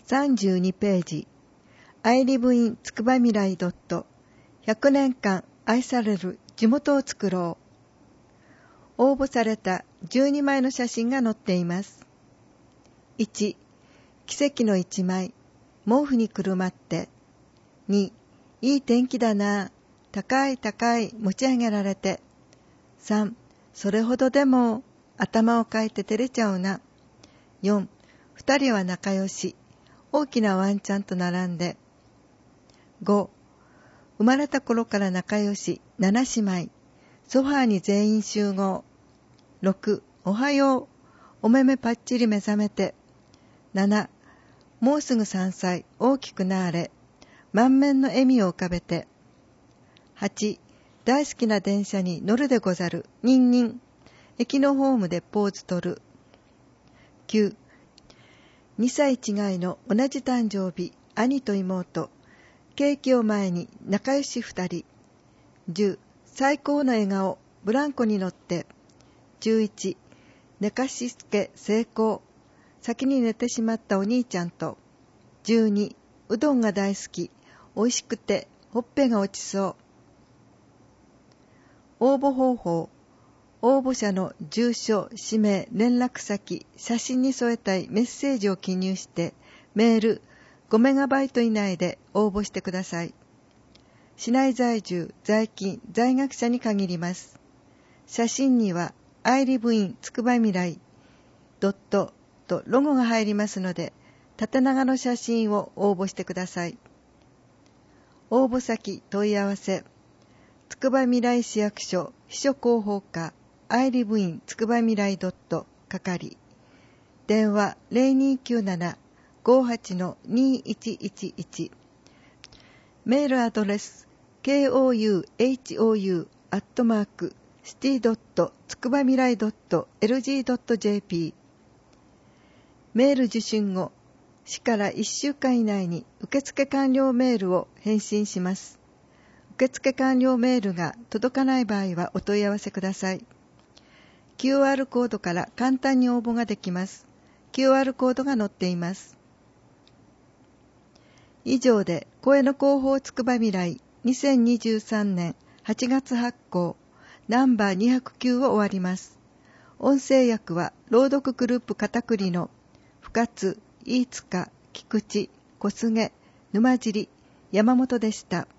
32ページ I live in つくばみらい.100年間愛される地元を作ろう。応募された12枚の写真が載っています。1、奇跡の1枚、毛布にくるまって。2、いい天気だな、高い高い持ち上げられて。3、それほどでも頭をかいて照れちゃうな。4、2人は仲良し、大きなワンちゃんと並んで。5、生まれた頃から仲良し7姉妹、ソファーに全員集合。6、おはよう、お目目パッチリ目覚めて。7、もうすぐ3歳、大きくなれ、満面の笑みを浮かべて。8、大好きな電車に乗るでござる、ニンニン、駅のホームでポーズ取る。9、2歳違いの同じ誕生日、兄と妹、ケーキを前に仲良し2人。10、最高の笑顔、ブランコに乗って。11、寝かしつけ成功、先に寝てしまったお兄ちゃんと。12、うどんが大好き、おいしくてほっぺが落ちそう。応募方法、応募者の住所、氏名、連絡先、写真に添えたいメッセージを記入してメール5メガバイト以内で応募してください。市内在住、在勤、在学者に限ります。写真にはI live in つくばみらい.とロゴが入りますので、縦長の写真を応募してください。応募先問い合わせ、つくばみらい市役所秘書広報課 I live in つくばみらい係、電話 0297-58-2111、メールアドレス kouhou@city.tsukubamirai.lg.jp、メール受信後、市から1週間以内に受付完了メールを返信します。受付完了メールが届かない場合はお問い合わせください。QR コードから簡単に応募ができます。QR コードが載っています。以上で声の広報つくばみらい2023年8月発行ナンバー209を終わります。音声訳は朗読グループ片栗の深津、飯塚、菊池、小菅、沼尻、山本でした。